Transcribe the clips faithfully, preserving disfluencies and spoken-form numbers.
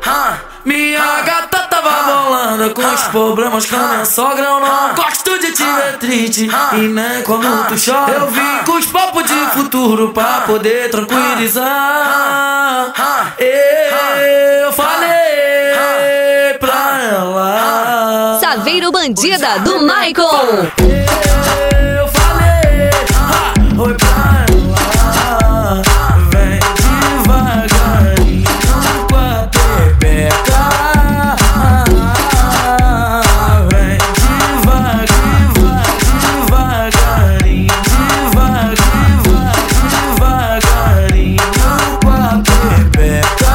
Minha gata tava bolando com os problemas com a minha sogra. Eu não gosto de te ver triste e nem quando tu chora. Eu vim com os papos de futuro pra poder tranquilizar. Eu falei pra ela: Saveiro Bandida do Michael. Eu falei, oi pra ela. Vem devagarinho com a pepeca. Vem devagarinho, devagarinho, devagarinho com a pepeca.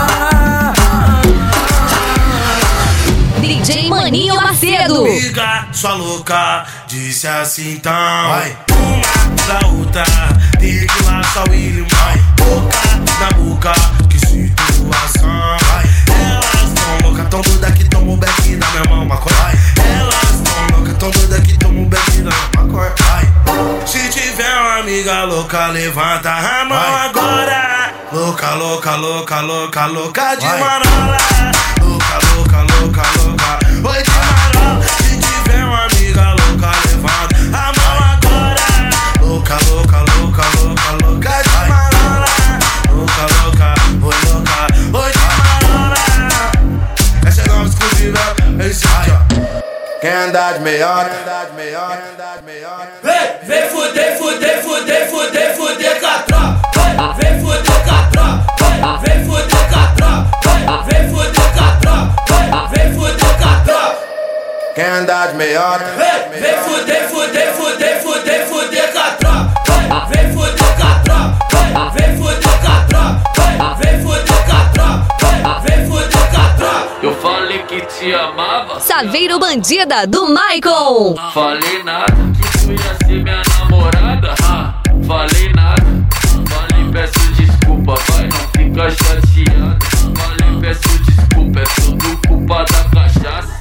D J Maninho Macedo. Amiga, sua louca, disse assim então. Vai. Uma da outra, tem que lançar o William. Boca na boca, que situação. Vai. Elas tão loucas, tão doida que toma o beck da minha mão, maconha. Vai. Elas tão loucas, tão doida que toma o beck da minha maconha. Vai. Se tiver uma amiga louca, levanta a mão. Vai. Agora. Louca, louca, louca, louca, louca de marola. Louca, louca, louca, louca, oi de marola. Se tiver uma amiga louca, levanta a mão agora. Louca, louca, louca, louca, louca de marola. Louca, louca, oi louca, oi de marola. Essa é nova exclusiva, é isso aqui, ó. Quem andar de meiota, quem andar de meiota, quem andar de meiota. Vem, vem fuder, fuder, fuder, fuder, fuder com a tropa. Vem fuder com a tropa. Vem fuder com a tropa. Vem fuder com a tropa. Vem fuder com a tropa. Quem andar de meiota. Vem, vem fuder, fuder, fuder, fuder, fuder com a tropa. Vem fuder com a tropa. Vem fuder com a tropa. Vem fuder com a tropa. Vem fuder com a tropa. Eu falei que te amava. Saveiro Bandida do Michael. Falei nada, que tu ia ser minha namorada. Ah, falei nada. Falei, peço desculpa, vai, não fica chateado. Falei, peço desculpa, é tudo culpa da cachaça.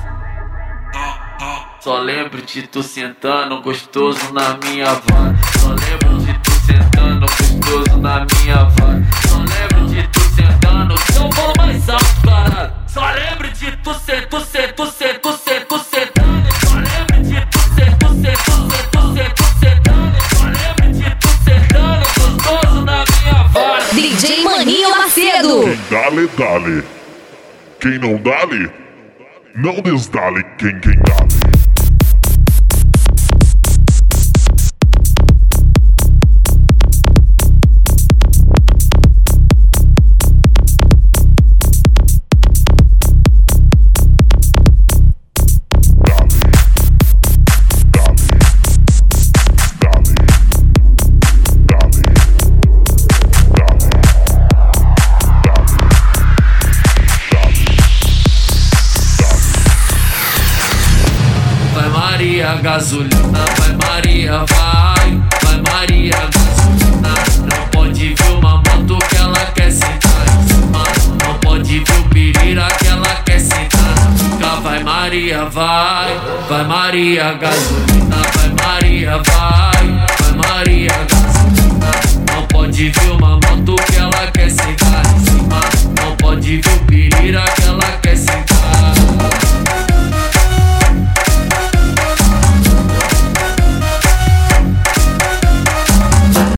Só lembro de tu sentando gostoso na minha vara. Só lembro de tu sentando gostoso na minha vara. Só lembro de tu sentando, eu falo mais alto, caralho. Só lembro de tu ser, tu ser, tu ser, tu ser, tu sentando. Só lembro de tu ser, tu ser, tu ser, tu ser, tu sentando. Só lembro de tu sentando gostoso na minha vara. D J Maninho Macedo. Quem dale, dale. Quem não dale, não desdale quem quem dale. Gasolina, vai Maria, vai, vai Maria, gasolina. Não pode ver uma moto que ela quer sentar em cima. Não pode ver o pirira que ela quer sentar na pica. Vai Maria, vai, vai Maria, gasolina. Vai Maria, vai, vai Maria, gasolina. Não pode ver uma